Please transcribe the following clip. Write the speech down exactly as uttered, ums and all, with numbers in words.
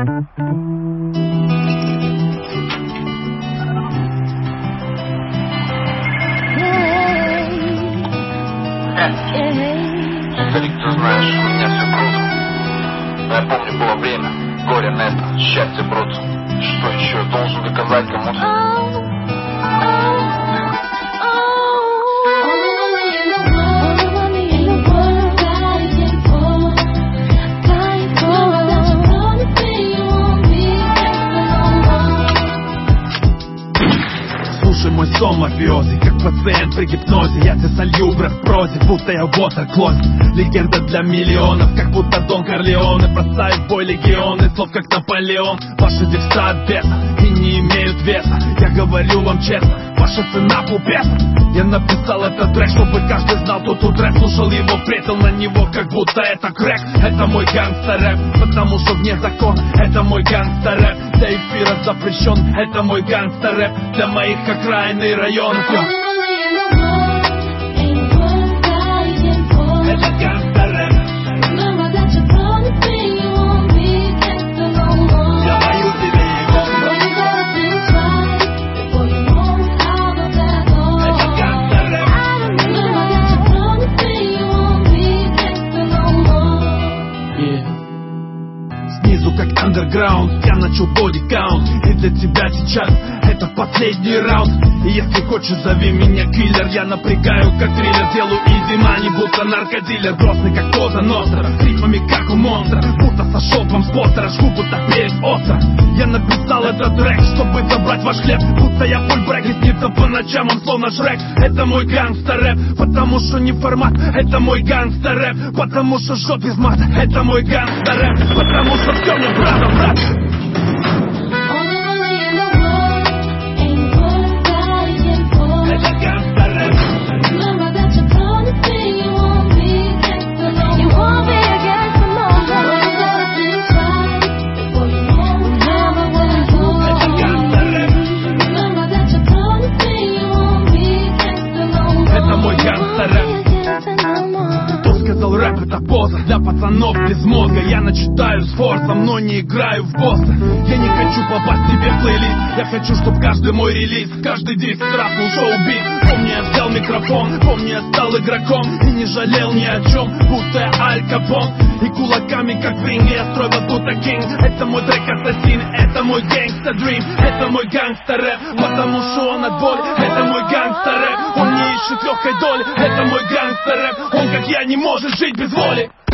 Старик, ты знаешь, у меня все круто. Но я помню, было время, горе нетто, счастье бруто. Что еще должен доказать кому-то? Мой сон мафиози, как пациент при гипнозе. Я тебе солью, брат, в прозе, будто я water-клоз. Легенда для миллионов, как будто Дон Корлеоне. Бросаю в бой легионы, слов как Наполеон. Ваши текста от беса и не имеют веса. Я говорю вам честно, ваша цена полпеса. Я написал этот трек, чтобы каждый знал, тот трек слушал его, встретил на него, как будто это крэк. Это мой гангстер-рэп, потому что вне закона. Это мой гангстер-рэп, для эфира запрещен. Это мой гангстер-рэп, для моих окраин и районов. Это гангстер-рэп, я даю тебе его. Это гангстер-рэп, yeah. Снизу как андерграунд, я начал бодикаунт. И для тебя сейчас это последний раунд. И если хочешь, зови меня киллер. Я напрягаю как триллер, делаю изи мани, будто наркодилер. Грозный как Коза Ностра, с ритмами как у монстра. Будто сошел вам с постера, жгу будто перец остро. Я написал этот трек, чтобы забрать ваш хлеб. Будто я фульбрек и снится по ночам, он словно Шрек. Это мой гангстер-рэп, потому что не формат. Это мой гангстер-рэп, потому что жжет без мата. Это мой гангстер-рэп, потому что все мне брата, брат. Рэп это поза для пацанов без мозга. Я начитаю с форсом, но не играю в босса. Я не хочу попасть тебе в плейлист. Я хочу, чтоб каждый мой релиз, каждый диск трахнул шоу-бит. Помни, я взял микрофон, помни, я стал игроком и не жалел ни о чем, будто я Аль Капон. И кулаками, как в ринге, я строю вас будто кинг. Это мой трек ассасин, это мой гангстер дрим. Это мой гангстер рэп, потому что он от боли. Это мой гангстер рэп, он не ищет легкой доли. Это мой гангстер рэп, он как я не может жить без воли.